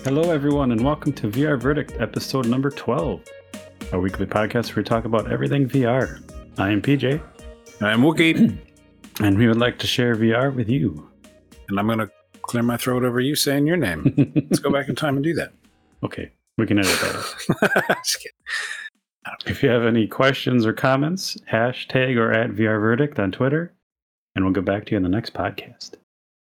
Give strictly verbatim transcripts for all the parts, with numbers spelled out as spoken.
Hello, everyone, and welcome to V R Verdict, episode number twelve, a weekly podcast where we talk about everything V R. I am P J. I'm Wookie. And we would like to share V R with you. And I'm going to clear my throat over you saying your name. Let's go back in time and do that. Okay, we can edit that. Just kidding. If you have any questions or comments, hashtag or at V R Verdict on Twitter, and we'll get back to you in the next podcast.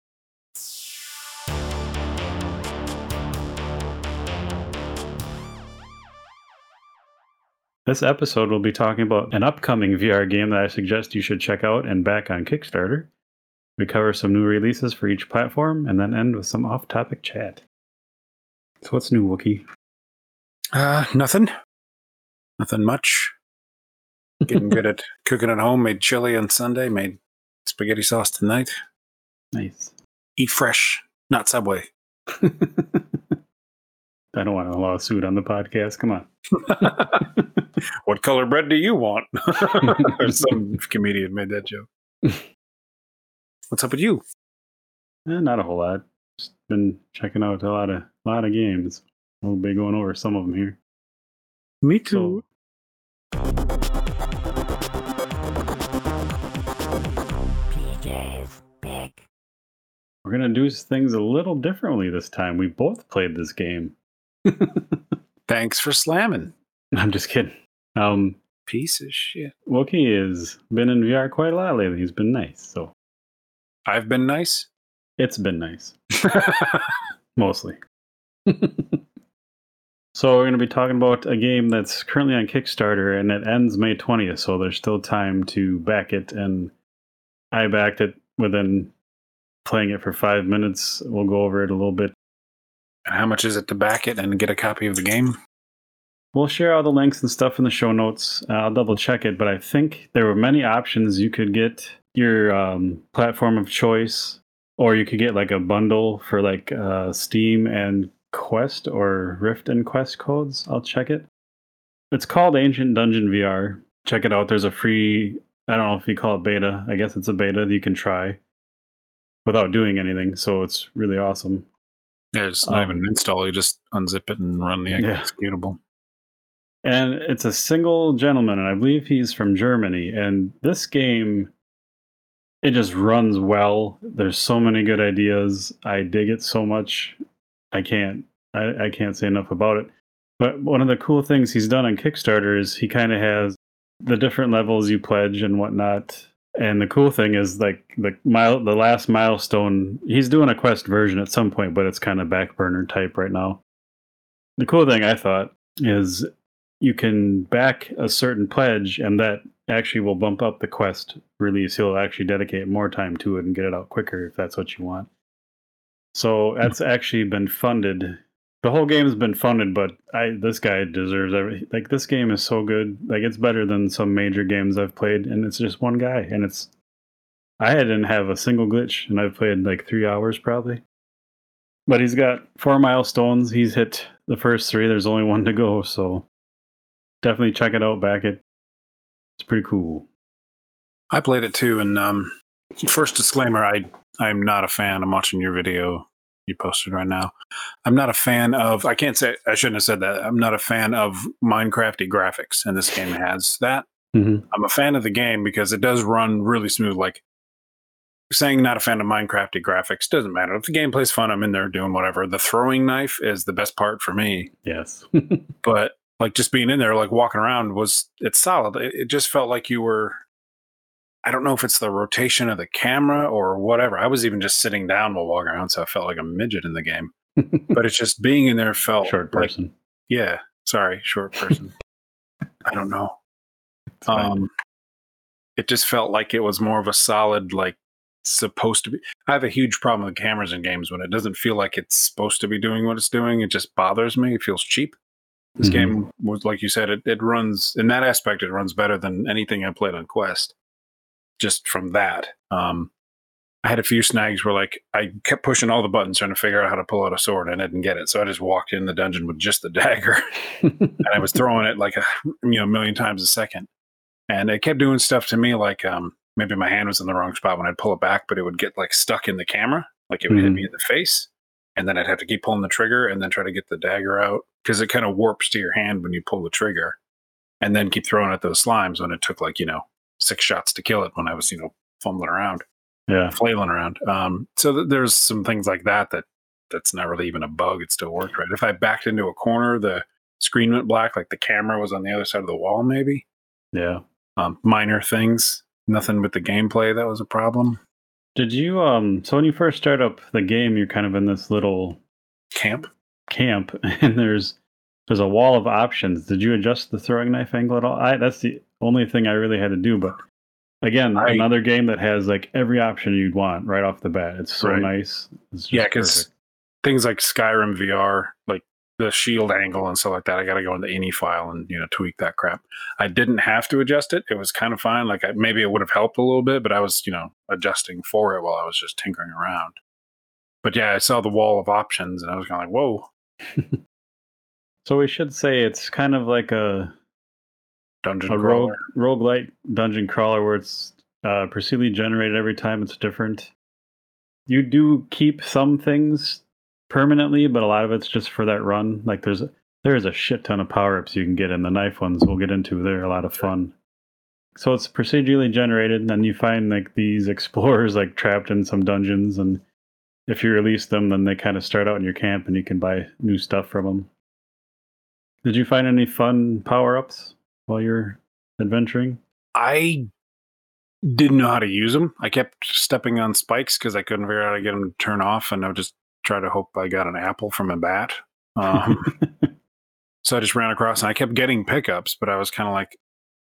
This episode will be talking about an upcoming V R game that I suggest you should check out and back on Kickstarter. We cover some new releases for each platform and then end with some off-topic chat. So what's new, Wookie? Uh, nothing. Nothing much. Getting good at cooking at home. Made chili on Sunday. Made spaghetti sauce tonight. Nice. Eat fresh, not Subway. I don't want a lawsuit on the podcast. Come on. What color bread do you want? Or some comedian made that joke. What's up with you? Eh, not a whole lot. Just been checking out a lot of lot of games. We'll be going over some of them here. Me too. P J's big. We're gonna do things a little differently this time. We both played this game. Thanks for slamming. I'm just kidding. Um, Piece of shit. Wookie has been in V R quite a lot lately. He's been nice, so I've been nice. it's been nice. Mostly. So we're going to be talking about a game that's currently on Kickstarter, and it ends May twentieth, so there's still time to back it, and I backed it within playing it for five minutes. We'll go over it a little bit. How much is it to back it and get a copy of the game? We'll share all the links and stuff in the show notes. Uh, I'll double check it, but I think there were many options. You could get your um, platform of choice, or you could get like a bundle for like uh, Steam and Quest or Rift and Quest codes. I'll check it. It's called Ancient Dungeon V R. Check it out. There's a free, I don't know if you call it beta. I guess it's a beta that you can try without doing anything. So it's really awesome. Yeah, it's not Um, even an install. You just unzip it and run the Yeah. executable. And it's a single gentleman, and I believe he's from Germany. And this game, it just runs well. There's so many good ideas. I dig it so much. I can't I, I can't say enough about it. But one of the cool things he's done on Kickstarter is he kind of has the different levels you pledge and whatnot. And the cool thing is like the mile the last milestone, he's doing a Quest version at some point, but it's kind of back burner type right now. The cool thing I thought is you can back a certain pledge, and that actually will bump up the Quest release. He'll actually dedicate more time to it and get it out quicker if that's what you want. So that's actually been funded. The whole game has been funded, but I this guy deserves everything. Like, this game is so good. Like, it's better than some major games I've played, and it's just one guy. And it's I didn't have a single glitch, and I've played like three hours probably. But he's got four milestones. He's hit the first three. There's only one to go, so definitely check it out, back it. It's pretty cool. I played it too, and um, first disclaimer, I, I'm not a fan. I'm watching your video you posted right now. I'm not a fan of, I can't say, I shouldn't have said that. I'm not a fan of Minecrafty graphics, and this game has that. Mm-hmm. I'm a fan of the game because it does run really smooth. Like, saying not a fan of Minecrafty graphics doesn't matter. If the gameplay's fun, I'm in there doing whatever. The throwing knife is the best part for me. Yes. But like, just being in there, like walking around, was it's solid. It, it just felt like you were, I don't know if it's the rotation of the camera or whatever. I was even just sitting down while walking around, so I felt like a midget in the game. But it's just being in there felt Short like, person. yeah, sorry, short person. I don't know. Um, it just felt like it was more of a solid, like, supposed to be. I have a huge problem with cameras in games when it doesn't feel like it's supposed to be doing what it's doing. It just bothers me. It feels cheap. This Mm-hmm. game was, like you said, it, it runs, in that aspect, it runs better than anything I played on Quest. Just from that. Um, I had a few snags where, like, I kept pushing all the buttons trying to figure out how to pull out a sword, and I didn't get it. So I just walked in the dungeon with just the dagger. And I was throwing it like a you know a million times a second. And it kept doing stuff to me like um, maybe my hand was in the wrong spot when I'd pull it back, but it would get like stuck in the camera. Like it would Mhm. hit me in the face. and then I'd have to keep pulling the trigger and then try to get the dagger out because it kind of warps to your hand when you pull the trigger, and then keep throwing at those slimes when it took like, you know, six shots to kill it when I was, you know, fumbling around, Yeah. flailing around. Um, so th- there's some things like that that that's not really even a bug. It still worked right. If I backed into a corner, the screen went black, like the camera was on the other side of the wall, maybe. Yeah. Um, minor things, nothing with the gameplay that was a problem. Did you um so when you first start up the game, you're kind of in this little Camp. camp and there's there's a wall of options. Did you adjust the throwing knife angle at all? I that's the only thing I really had to do, but again, I- another game that has like every option you'd want right off the bat. It's so Right. nice. It's just Yeah, because perfect. things like Skyrim V R, like the shield angle and stuff like that, I got to go in the ini file and, you know, tweak that crap. I didn't have to adjust it. It was kind of fine. Like I, maybe it would have helped a little bit, but I was, you know, adjusting for it while I was just tinkering around. But yeah, I saw the wall of options and I was kind of like, whoa, So we should say it's kind of like a dungeon a rogue crawler. roguelite dungeon crawler where it's uh, procedurally generated every time it's different. You do keep some things permanently, but a lot of it's just for that run. Like there's there's a shit ton of power ups you can get, and the knife ones we'll get into. They're a lot of fun. So it's procedurally generated, and then you find like these explorers like trapped in some dungeons, and if you release them, then they kind of start out in your camp, and you can buy new stuff from them. Did you find any fun power ups while you're adventuring? I didn't know how to use them. I kept stepping on spikes because I couldn't figure out how to get them to turn off, and I would just try to hope I got an apple from a bat. Um, so I just ran across, and I kept getting pickups, but I was kind of like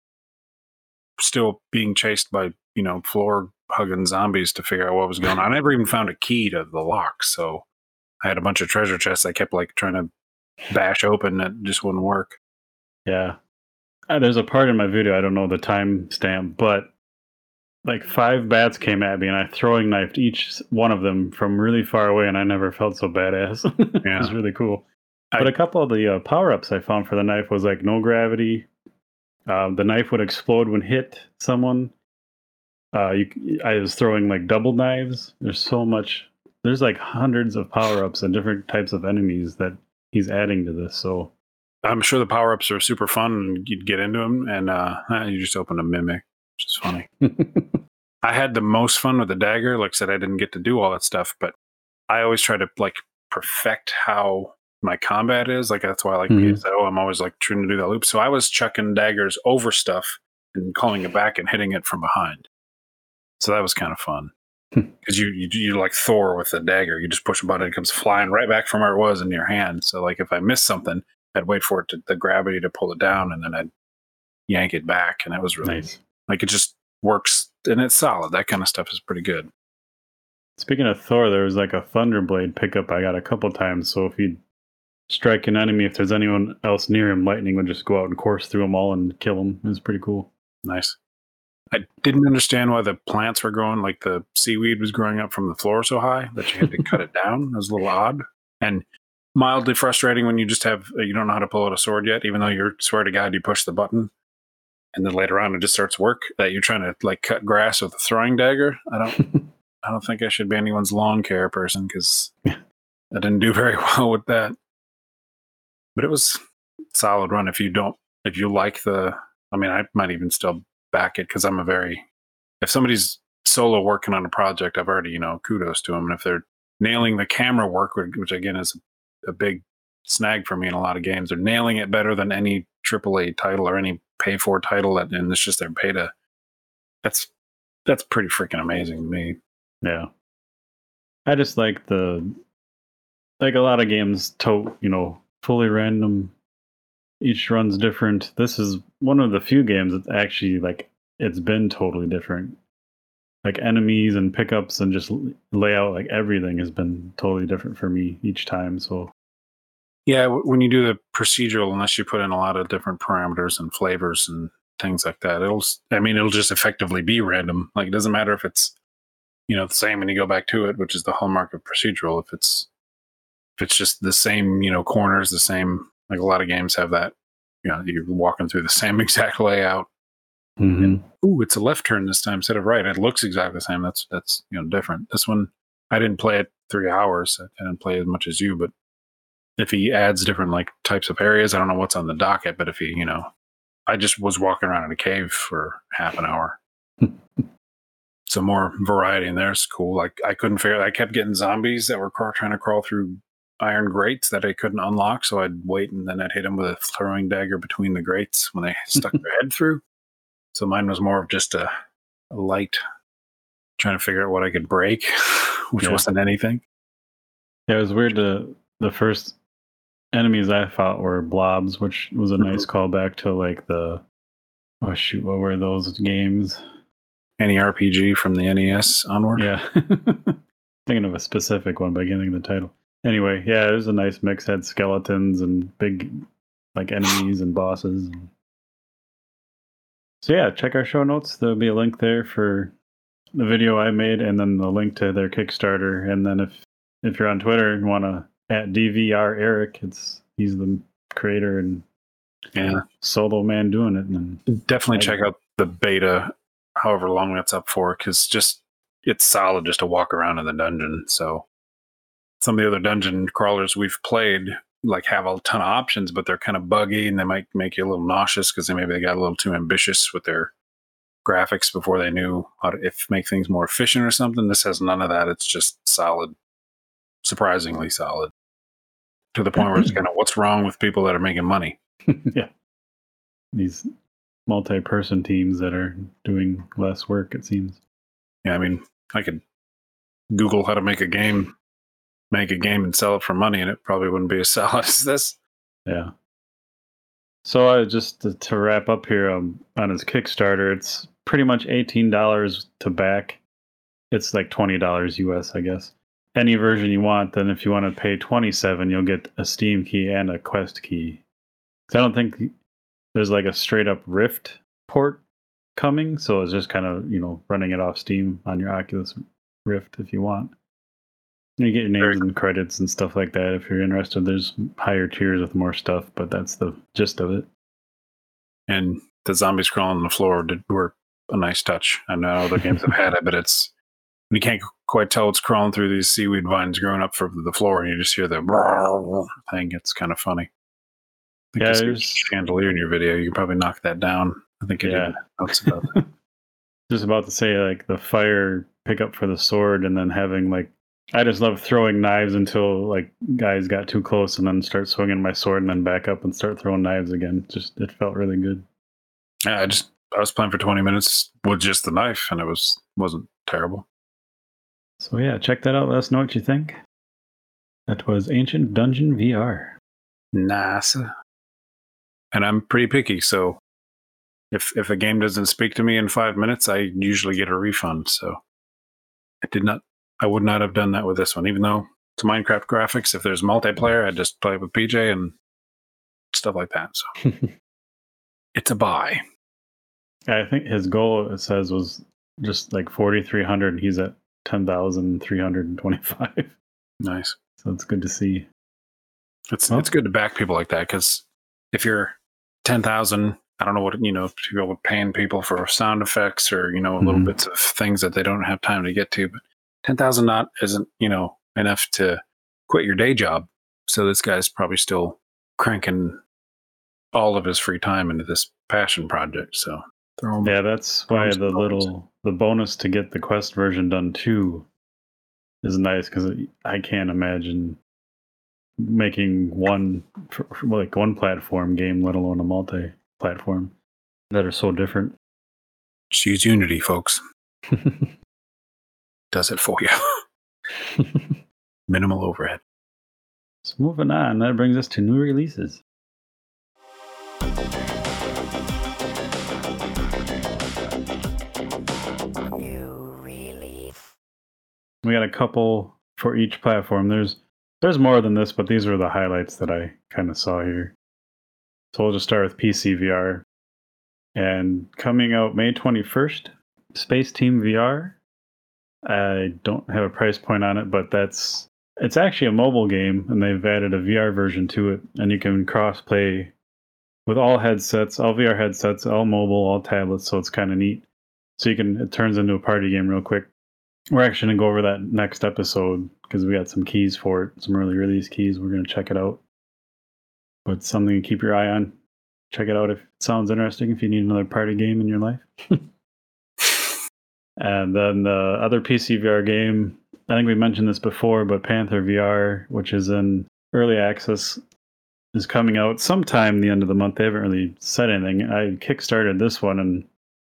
still being chased by, you know, floor hugging zombies to figure out what was going on. I never even found a key to the lock, so I had a bunch of treasure chests I kept like trying to bash open that just wouldn't work. Yeah. Uh, there's a part in my video, I don't know the time stamp, but like five bats came at me and I throwing knifed each one of them from really far away, and I never felt so badass. It Yeah. was really cool. I- But a couple of the uh, power ups I found for the knife was like no gravity. Um, the knife would explode when hit someone. Uh, you, I was throwing like double knives. There's so much. There's like hundreds of power ups and different types of enemies that he's adding to this. So I'm sure the power ups are super fun and you'd get into them, and uh, you just open a mimic, which is funny. I had the most fun with the dagger. Like I said, I didn't get to do all that stuff, but I always try to like perfect how my combat is. Like that's why I like Mhm. P S O. I'm always like trying to do that loop. So I was chucking daggers over stuff and calling it back and hitting it from behind. So that was kind of fun because you, you you like Thor with the dagger. You just push a button, it comes flying right back from where it was in your hand. So like if I missed something, I'd wait for it to the gravity to pull it down, and then I'd yank it back, and that was really nice. like it just works and it's solid. That kind of stuff is pretty good. Speaking of Thor, there was like a Thunderblade pickup I got a couple times. So if you strike an enemy, if there's anyone else near him, lightning would just go out and course through them all and kill them. It was pretty cool. Nice. I didn't understand why the plants were growing, like the seaweed was growing up from the floor so high that you had to cut it down. It was a little odd and mildly frustrating when you just have, you don't know how to pull out a sword yet, even though you're, swear to God, you push the button and then later on it just starts work, that you're trying to like cut grass with a throwing dagger. I don't, I don't think I should be anyone's lawn care person because I didn't do very well with that. But it was a solid run. If you don't, if you like the, I mean, I might even still back it because I'm a very, if somebody's solo working on a project, I've already, you know, kudos to them. And if they're nailing the camera work, which again is a big snag for me in a lot of games, they're nailing it better than any triple A title or any pay for title. That, and it's just their beta. That's, that's pretty freaking amazing to me. Yeah. I just like the, like a lot of games, to, you know, fully random. Each run's different. This is one of the few games that's actually like it's been totally different. Like enemies and pickups and just layout, like everything has been totally different for me each time. So yeah, when you do the procedural, unless you put in a lot of different parameters and flavors and things like that, it'll, I mean, it'll just effectively be random. Like it doesn't matter if it's, you know, the same when you go back to it, which is the hallmark of procedural. If it's, if it's just the same, you know, corners, the same, like a lot of games have that, you know, you're walking through the same exact layout. mm-hmm. Ooh, it's a left turn this time instead of right. It looks exactly the same. That's, that's, you know, different. This one, I didn't play it three hours. I didn't play as much as you, but if he adds different like types of areas, I don't know what's on the docket, but if he, you know, I just was walking around in a cave for half an hour. Some more variety in there is cool. Like I couldn't figure. I kept getting zombies that were craw- trying to crawl through iron grates that I couldn't unlock, so I'd wait and then I'd hit them with a throwing dagger between the grates when they stuck their head through. So mine was more of just a, a light, trying to figure out what I could break, which Yeah. wasn't anything. Yeah, it was weird. To, the first enemies I fought were blobs, which was a nice callback to like the oh shoot, what were those games? Any R P G from the N E S onward. Yeah, thinking of a specific one by getting the title. Anyway, yeah, it was a nice mix. Had skeletons and big like enemies and bosses. So yeah, check our show notes. There'll be a link there for the video I made, and then the link to their Kickstarter. And then if if you're on Twitter and want to at D V R Eric, it's he's the creator and Yeah, solo man doing it. And definitely I- check out the beta, however long that's up for, because just it's solid just to walk around in the dungeon. So some of the other dungeon crawlers we've played like have a ton of options, but they're kind of buggy and they might make you a little nauseous because they maybe they got a little too ambitious with their graphics before they knew how to if make things more efficient or something. This has none of that. It's just solid, surprisingly solid, to the point where it's kind of what's wrong with people that are making money. yeah, these multi-person teams that are doing less work, it seems. Yeah, I mean, I could Google how to make a game, make a game and sell it for money, and it probably wouldn't be as solid as this. Yeah. So uh, just to, to wrap up here um, on his Kickstarter, it's pretty much eighteen dollars to back. It's like twenty dollars U S, I guess. Any version you want. Then if you want to pay twenty-seven dollars, you'll get a Steam key and a Quest key. 'Cause I don't think there's like a straight up Rift port coming, so it's just kind of, you know, running it off Steam on your Oculus Rift if you want. You get your names Very and credits and stuff like that if you're interested. There's higher tiers with more stuff, but that's the gist of it. And the zombies crawling on the floor did, were a nice touch. I know other games have had it, but it's you can't quite tell it's crawling through these seaweed vines growing up from the floor, and you just hear the thing. It's kind of funny. I think Yeah, you see a there's- chandelier in your video. You can probably knock that down. I think it Yeah. did notes about that. Just about to say, like, the fire pickup for the sword, and then having, like, I just love throwing knives until, like, guys got too close, and then start swinging my sword, and then back up and start throwing knives again. Just, it felt really good. Yeah, I just I was playing for twenty minutes with just the knife, and it was wasn't terrible. So, yeah, check that out. Let us know what you think. That was Ancient Dungeon V R. Nice. And I'm pretty picky, so if if a game doesn't speak to me in five minutes, I usually get a refund. So I did not, I would not have done that with this one, even though it's Minecraft graphics. If there's multiplayer, I just play with P J and stuff like that. So it's a buy. I think his goal, it says, was just like forty-three hundred, and he's at ten thousand three hundred twenty-five. Nice. So it's good to see. It's Well- it's good to back people like that, because if you're ten thousand, I don't know what, you know, people are paying people for sound effects or, you know, little Mhm. bits of things that they don't have time to get to, but ten thousand not isn't, you know, enough to quit your day job. So this guy's probably still cranking all of his free time into this passion project. So throw him. Yeah, that's why Thumbs the up. little the bonus to get the Quest version done too is nice, because I can't imagine making one for, for like one platform game, let alone a multi-platform, that are so different. Just use Unity, folks. Does it for you. Minimal overhead. So moving on, that brings us to new releases. New release. We got a couple for each platform. There's there's more than this, but these are the highlights that I kind of saw here. So we'll just start with P C V R. And coming out May twenty-first, Space Team V R. I don't have a price point on it, but that's it's actually a mobile game, and they've added a V R version to it, and you can cross play with all headsets, all V R headsets, all mobile, all tablets, so it's kind of neat. So you can it turns into a party game real quick. we're actually going to go over that next episode because we got some keys for it, some early release keys. We're going to check it out. But something to keep your eye on. Check it out if it sounds interesting, if you need another party game in your life. And then the other P C V R game, I think we mentioned this before, but Panther V R, which is in early access, is coming out sometime the end of the month. They haven't really said anything. I kickstarted this one, and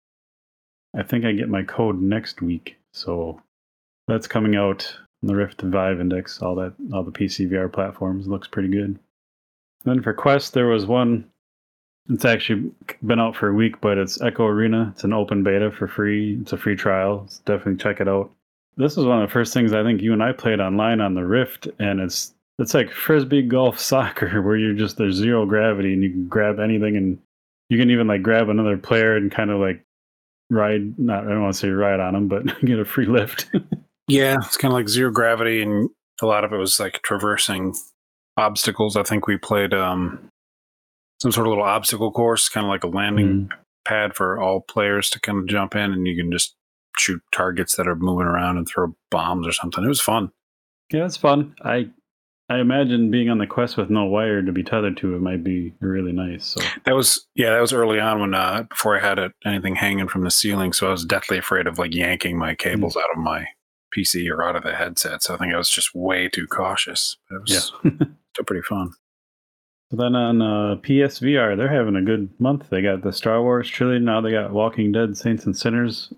I think I get my code next week. So that's coming out on the Rift and Vive Index, all that, all the P C V R platforms. Looks pretty good. Then for Quest, there was one. It's actually been out for a week, but it's Echo Arena. It's an open beta for free. It's a free trial. So definitely check it out. This was one of the first things I think you and I played online on the Rift, and it's it's like frisbee golf soccer, where you're just there's zero gravity and you can grab anything, and you can even like grab another player and kind of like ride. Not I don't want to say ride on them, but get a free lift. Yeah, it's kind of like zero gravity, and a lot of it was like traversing obstacles. I think we played um, some sort of little obstacle course, kind of like a landing mm. pad for all players to kind of jump in, and you can just shoot targets that are moving around and throw bombs or something. It was fun. Yeah, it's fun. I I imagine being on the Quest with no wire to be tethered to it might be really nice. So that was yeah, that was early on when uh, before I had it, anything hanging from the ceiling. So I was deathly afraid of like yanking my cables mm. out of my P C or out of the headset. So I think I was just way too cautious. It was yeah. still pretty fun. So then on uh, P S V R, they're having a good month. They got the Star Wars trilogy. Now they got Walking Dead, Saints and Sinners.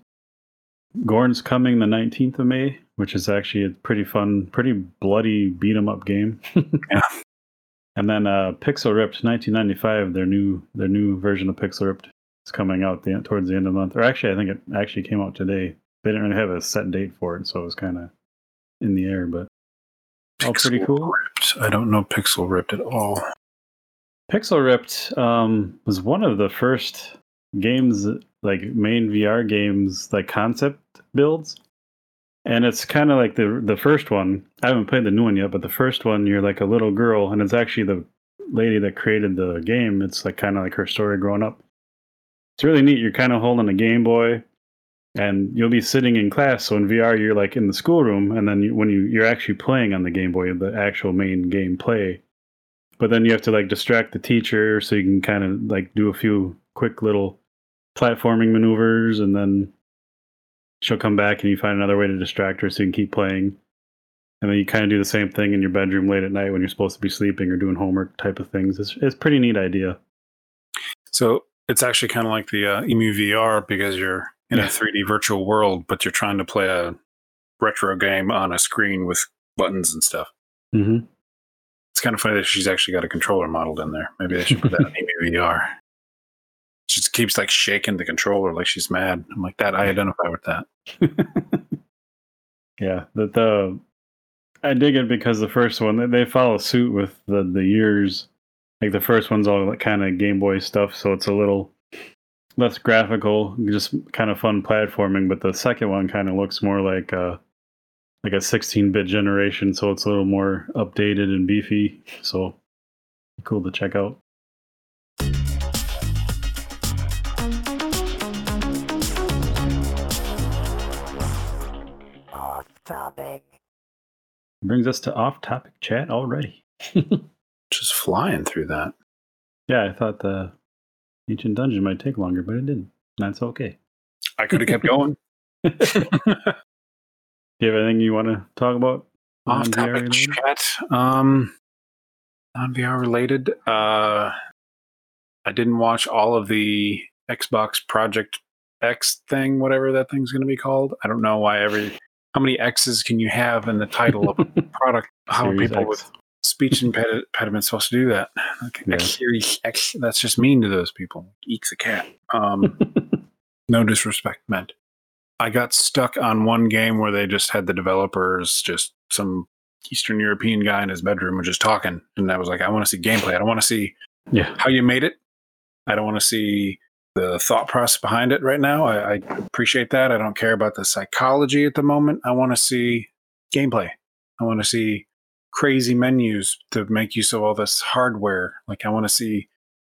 Gorn's coming the nineteenth of May, which is actually a pretty fun, pretty bloody beat 'em up game. Yeah. And then uh, Pixel Ripped nineteen ninety-five, their new their new version of Pixel Ripped is coming out the, towards the end of the month. Or actually, I think it actually came out today. They didn't really have a set date for it, so it was kind of in the air, but all pretty cool. Ripped. I don't know Pixel Ripped at all. Pixel Ripped um, was one of the first games, like main V R games, like concept builds. And it's kind of like the the first one. I haven't played the new one yet, but the first one, you're like a little girl, and it's actually the lady that created the game. It's like kind of like her story growing up. It's really neat. You're kind of holding a Game Boy, and you'll be sitting in class. So in V R, you're like in the schoolroom, and then you, when you you're actually playing on the Game Boy, the actual main game play. But then you have to like distract the teacher, so you can kind of like do a few quick little platforming maneuvers, and then she'll come back and you find another way to distract her so you can keep playing. And then you kind of do the same thing in your bedroom late at night when you're supposed to be sleeping or doing homework type of things. It's it's a pretty neat idea. So it's actually kind of like the uh, Emu V R, because you're in yeah. a three D virtual world, but you're trying to play a retro game on a screen with buttons and stuff. Mm-hmm. It's kind of funny that she's actually got a controller modeled in there. Maybe they should put that on Emu V R. She just keeps like shaking the controller like she's mad. I'm like, that I identify with that. Yeah, that the I dig it because the first one they follow suit with the the years. Like the first one's all like kind of Game Boy stuff, so it's a little less graphical, just kind of fun platforming. But the second one kind of looks more like a like a sixteen-bit generation, so it's a little more updated and beefy. So cool to check out. Off topic. Brings us to off-topic chat already. Just flying through that. Yeah, I thought the Ancient Dungeon might take longer, but it didn't. That's okay. I could have kept going. Do you have anything you want to talk about? Off-topic chat. Um, non-V R related. Uh, I didn't watch all of the Xbox Project X thing, whatever that thing's going to be called. I don't know why every... How many X's can you have in the title of a product? How are people X. with speech impediments supposed to do that? Okay, yeah. X series X. That's just mean to those people. Eeks a cat. Um, no disrespect meant. I got stuck on one game where they just had the developers, just some Eastern European guy in his bedroom was just talking. And I was like, I want to see gameplay. I don't want to see yeah. how you made it. I don't want to see the thought process behind it right now. I, I appreciate that. I don't care about the psychology at the moment. I want to see gameplay. I want to see crazy menus to make use of all this hardware. Like I want to see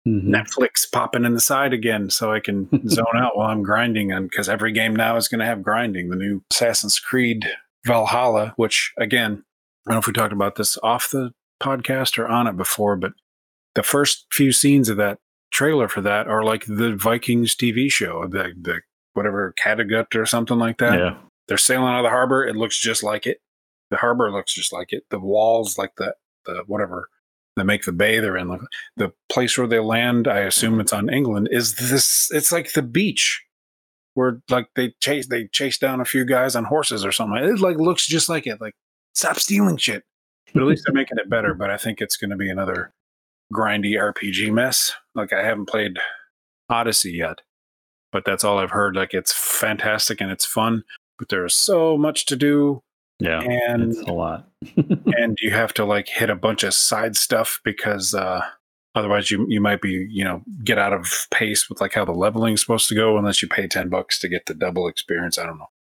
Mhm. Netflix popping in the side again so I can zone out while I'm grinding. And because every game now is going to have grinding. The new Assassin's Creed Valhalla, which again, I don't know if we talked about this off the podcast or on it before, but the first few scenes of that trailer for that are like the Vikings T V show, the, the whatever Kattegat or something like that. Yeah. They're sailing out of the harbor. It looks just like it. The harbor looks just like it. The walls, like the the whatever they make the bay they're in. Like, the place where they land, I assume it's on England. Is this? It's like the beach where like they chase they chase down a few guys on horses or something. It like looks just like it. Like stop stealing shit. But at least they're making it better. But I think it's going to be another grindy R P G mess. Like I haven't played Odyssey yet, but that's all I've heard. Like it's fantastic and it's fun, but there's so much to do. Yeah, and it's a lot. and you have to like hit a bunch of side stuff because uh, otherwise you you might be, you know, get out of pace with like how the leveling is supposed to go unless you pay ten bucks to get the double experience. I don't know.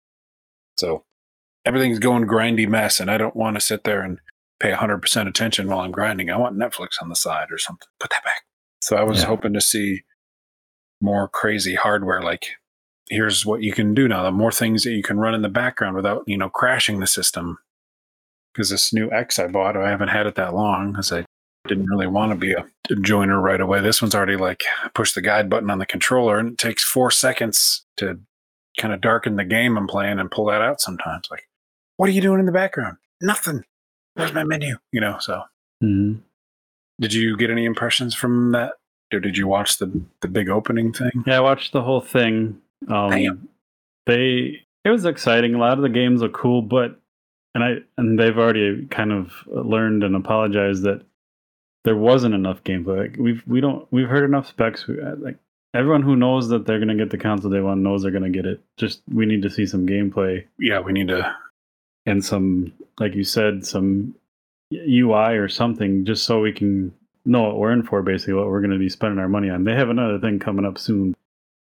So everything's going grindy mess, and I don't want to sit there and pay one hundred percent attention while I'm grinding. I want Netflix on the side or something. Put that back. So I was Yeah. hoping to see more crazy hardware, like here's what you can do now. The more things that you can run in the background without, you know, crashing the system. Because this new X I bought, I haven't had it that long because I didn't really want to be a, a joiner right away. This one's already like push the guide button on the controller, and it takes four seconds to kind of darken the game I'm playing and pull that out sometimes. Like, what are you doing in the background? Nothing. Where's my menu? You know, so. Mhm. Did you get any impressions from that? Or did you watch the, the big opening thing? Yeah, I watched the whole thing. Um, Damn. They it was exciting. A lot of the games look cool, but and I and they've already kind of learned and apologized that there wasn't enough gameplay. Like we've we don't we've heard enough specs. We, like everyone who knows that they're gonna get the console day one knows they're gonna get it. Just we need to see some gameplay Yeah, we need to. and some, like you said, some U I or something, just so we can know what we're in for. Basically, what we're going to be spending our money on. They have another thing coming up soon.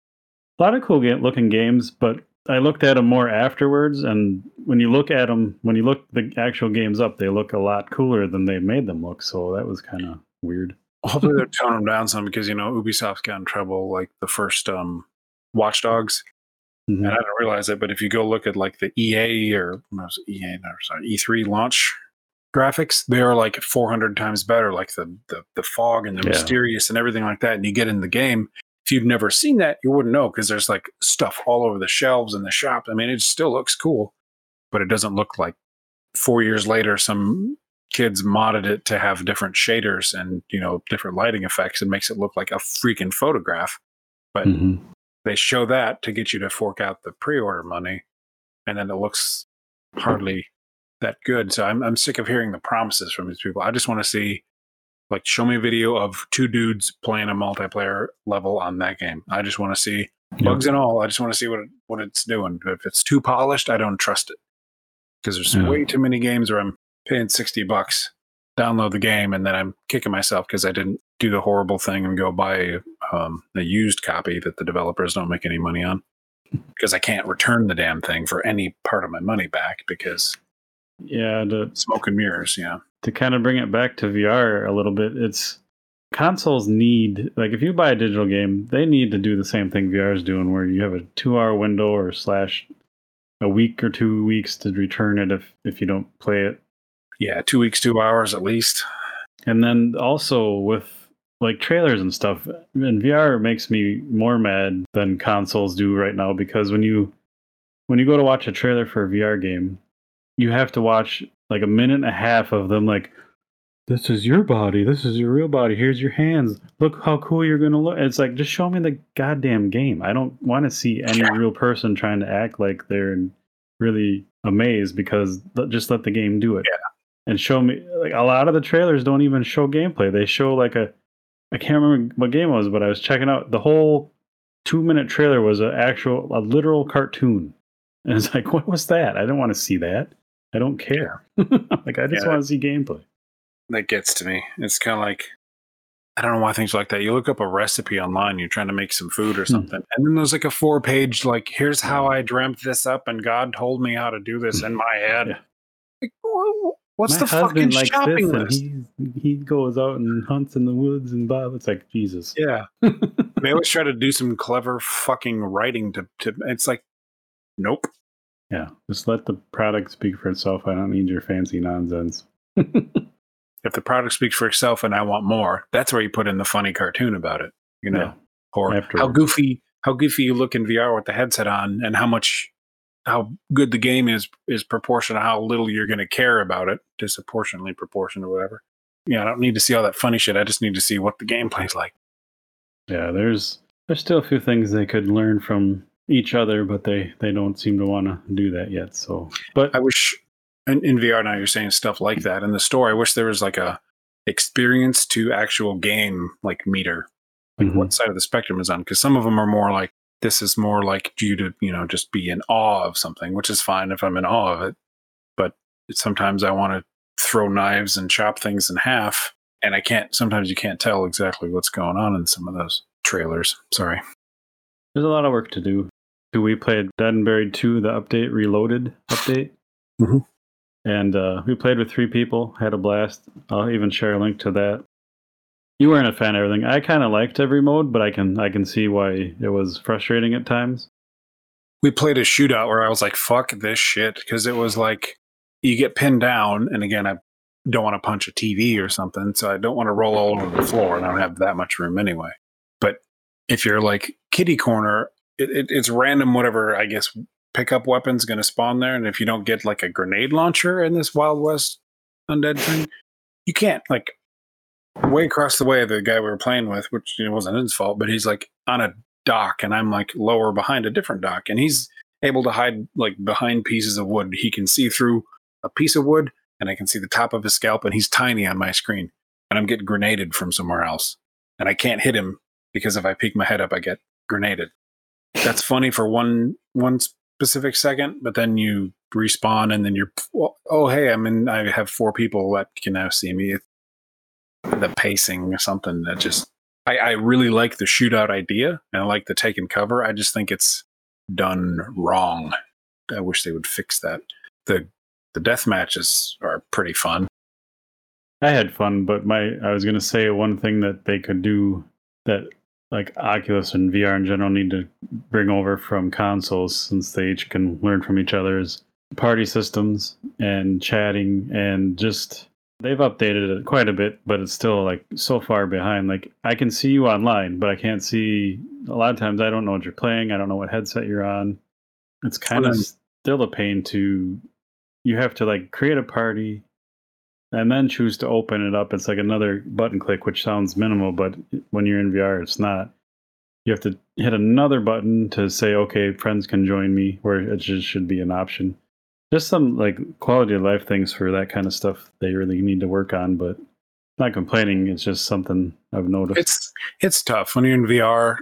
A lot of cool ga- looking games, but I looked at them more afterwards, and when you look at them, when you look the actual games up, they look a lot cooler than they made them look. So that was kind of weird. Hopefully they're toning them down some because, you know, Ubisoft's got in trouble like the first um, Watch Dogs. Mhm. And I didn't realize it, but if you go look at like the E A or no, it's E A, no, sorry, E three launch graphics, they are like four hundred times better, like the, the, the fog and the Yeah. mysterious and everything like that. And you get in the game. If you've never seen that, you wouldn't know because there's like stuff all over the shelves in the shop. I mean, it still looks cool, but it doesn't look like four years later some kids modded it to have different shaders and, you know, different lighting effects and makes it look like a freaking photograph. But Mhm. they show that to get you to fork out the pre-order money, and then it looks hardly that good. So I'm I'm sick of hearing the promises from these people. I just want to see, like, show me a video of two dudes playing a multiplayer level on that game. I just want to see bugs and all. I just want to see what it, what it's doing. If it's too polished, I don't trust it because there's Yeah. way too many games where I'm paying sixty bucks, download the game, and then I'm kicking myself because I didn't do the horrible thing and go buy um, a used copy that the developers don't make any money on because I can't return the damn thing for any part of my money back because Yeah, to smoke and mirrors. Yeah, to kind of bring it back to V R a little bit, it's consoles need, like, if you buy a digital game, they need to do the same thing V R is doing, where you have a two-hour window or slash a week or two weeks to return it if if you don't play it. yeah, two weeks, two hours at least. And then also with like trailers and stuff, and V R makes me more mad than consoles do right now, because when you when you go to watch a trailer for a V R game, you have to watch like a minute and a half of them like, this is your body, this is your real body, here's your hands, look how cool you're gonna look. It's like, just show me the goddamn game. I don't want to see any Yeah. real person trying to act like they're really amazed, because th- just let the game do it. Yeah. And show me, like, a lot of the trailers don't even show gameplay. They show like a, I can't remember what game it was, but I was checking out the whole two minute trailer was an actual, a literal cartoon. And it's like, what was that? I didn't want to see that. I don't care. Like, I just Yeah. want to see gameplay. That gets to me. It's kind of like, I don't know why things like that. You look up a recipe online, you're trying to make some food or Hmm. something, and then there's like a four page, like, here's how I dreamt this up and God told me how to do this in my head. Yeah. Like, wh- What's My the fucking husband likes shopping this, and list? he he goes out and hunts in the woods and blah. It's like Jesus. Yeah. They always try to do some clever fucking writing to, to it's like, nope. Yeah, just let the product speak for itself. I don't need your fancy nonsense. If the product speaks for itself and I want more, that's where you put in the funny cartoon about it, you know, Yeah, or afterwards. how goofy, how goofy you look in V R with the headset on, and how much, how good the game is is proportional to how little you're going to care about it, disproportionately proportional or whatever. Yeah, I don't need to see all that funny shit. I just need to see what the gameplay's like. Yeah, there's there's still a few things they could learn from each other, but they they don't seem to want to do that yet. So, but I wish in, in V R now you're saying stuff like that in the store. I wish there was like a experience to actual game like meter, like Mhm. what side of the spectrum is on. Because some of them are more like this is more like you to you know just be in awe of something, which is fine if I'm in awe of it. But sometimes I want to throw knives and chop things in half, and I can't. Sometimes you can't tell exactly what's going on in some of those trailers. Sorry. there's a lot of work to do. We played Dead and Buried two, the update, Reloaded update. Mhm. And uh, we played with three people, had a blast. I'll even share a link to that. You weren't a fan of everything. I kind of liked every mode, but I can I can see why it was frustrating at times. We played a shootout where I was like, fuck this shit. Because it was like, you get pinned down. And again, I don't want to punch a T V or something. So I don't want to roll all over the floor. And I don't have that much room anyway. But if you're like kitty corner, it, it, it's random, whatever, I guess, pickup weapon's going to spawn there. And if you don't get like a grenade launcher in this Wild West undead thing, you can't. Like, way across the way, the guy we were playing with, which you know, wasn't his fault, but he's like on a dock and I'm like lower behind a different dock, and he's able to hide like behind pieces of wood. He can see through a piece of wood and I can see the top of his scalp, and he's tiny on my screen, and I'm getting grenaded from somewhere else, and I can't hit him because if I peek my head up I get grenaded. That's funny for one one specific second, but then you respawn and then you're oh hey I'm in I have four people that can now see me. The pacing or something that just I, I really like the shootout idea, and I like the taking cover. I just think it's done wrong. I wish they would fix that. The the death matches are pretty fun. I had fun, but my I was gonna say one thing that they could do that like Oculus and V R in general need to bring over from consoles, since they each can learn from each other, is party systems and chatting, and just they've updated it quite a bit, but it's still like so far behind. Like I can see you online, but I can't see a lot of times I don't know what you're playing. I don't know what headset you're on. It's kind of Um, still a pain to you have to like create a party and then choose to open it up. It's like another button click, which sounds minimal, but when you're in V R, it's not. You have to hit another button to say, okay, friends can join me, where it just should be an option. Just some like quality of life things for that kind of stuff they really need to work on, but not complaining. It's just something I've noticed. It's it's tough when you're in V R.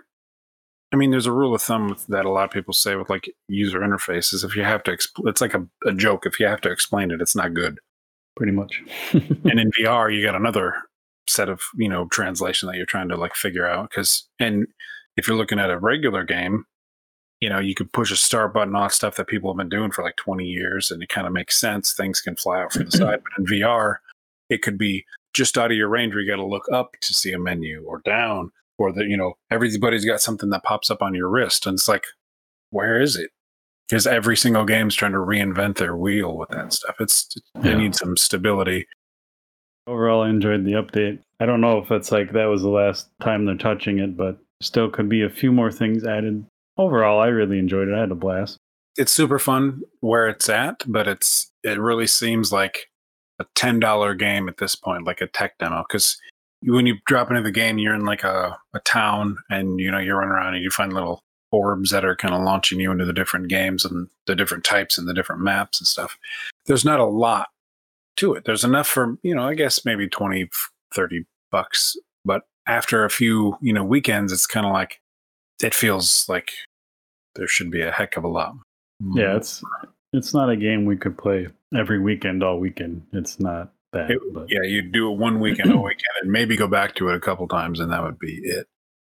I mean, there's a rule of thumb with, that a lot of people say with like user interfaces. If you have to, expl- it's like a, a joke. If you have to explain it, it's not good. Pretty much. And in V R, you got another set of you know translation that you're trying to like figure out. Because and if you're looking at a regular game, you know you could push a start button, all that stuff that people have been doing for like twenty years, and it kind of makes sense. Things can fly out from the side, but in V R, it could be just out of your range where you got to look up to see a menu, or down, or that you know everybody's got something that pops up on your wrist, and it's like, where is it? Because every single game's trying to reinvent their wheel with that stuff. It's they Yeah. need some stability. Overall, I enjoyed the update. I don't know if it's like that was the last time they're touching it, but still could be a few more things added. Overall, I really enjoyed it. I had a blast. It's super fun where it's at, but it's it really seems like a ten dollar game at this point, like a tech demo. Because when you drop into the game, you're in like a, a town, and you know you're running around and you find little orbs that are kind of launching you into the different games and the different types and the different maps and stuff. There's not a lot to it. There's enough for, you know, I guess maybe twenty, thirty bucks. But after a few, you know, weekends, it's kind of like, it feels like there should be a heck of a lot. Yeah, it's it's not a game we could play every weekend, all weekend. It's not that. It, but yeah, you'd do it one weekend, a weekend, and maybe go back to it a couple times, and that would be it.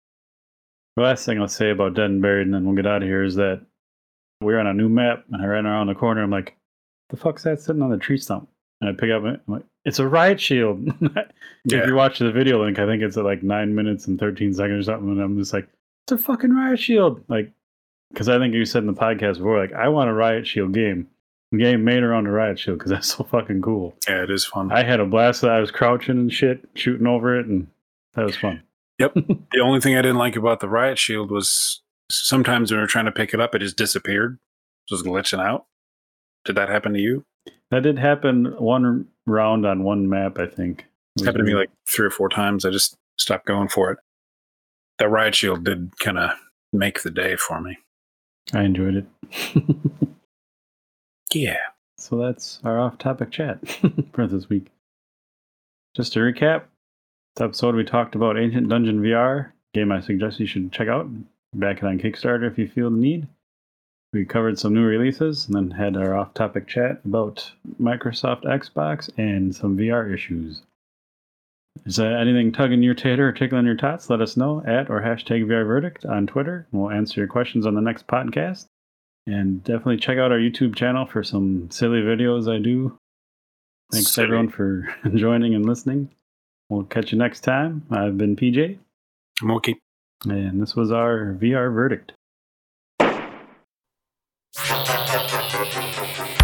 The last thing I'll say about Dead and Buried, and then we'll get out of here, is that we're on a new map, and I ran around the corner. I'm like, the fuck's that sitting on the tree stump? and I pick up it. I'm like, it's a riot shield. Yeah. If you watch the video link, I think it's at like nine minutes and thirteen seconds or something. And I'm just like, it's a fucking riot shield. Like, because I think you said in the podcast before, like, I want a riot shield game. A game made around a riot shield because that's so fucking cool. Yeah, it is fun. I had a blast. I was crouching and shit, shooting over it, and that was fun. Yep. The only thing I didn't like about the riot shield was sometimes when we were trying to pick it up, it just disappeared. It was glitching out. Did that happen to you? That did happen one round on one map, I think. It happened to me like three or four times. I just stopped going for it. That riot shield did kind of make the day for me. I enjoyed it. Yeah. So that's our off-topic chat for this week. Just to recap, this episode we talked about Ancient Dungeon V R, game I suggest you should check out. Back it on Kickstarter if you feel the need. We covered some new releases and then had our off-topic chat about Microsoft Xbox and some V R issues. Is there anything tugging your tater or tickling your tots? Let us know at or hashtag V R Verdict on Twitter. We'll answer your questions on the next podcast. And definitely check out our YouTube channel for some silly videos I do. Thanks Silly. everyone for joining and listening. We'll catch you next time. I've been P J. I'm okay. And this was our V R Verdict. Thank you.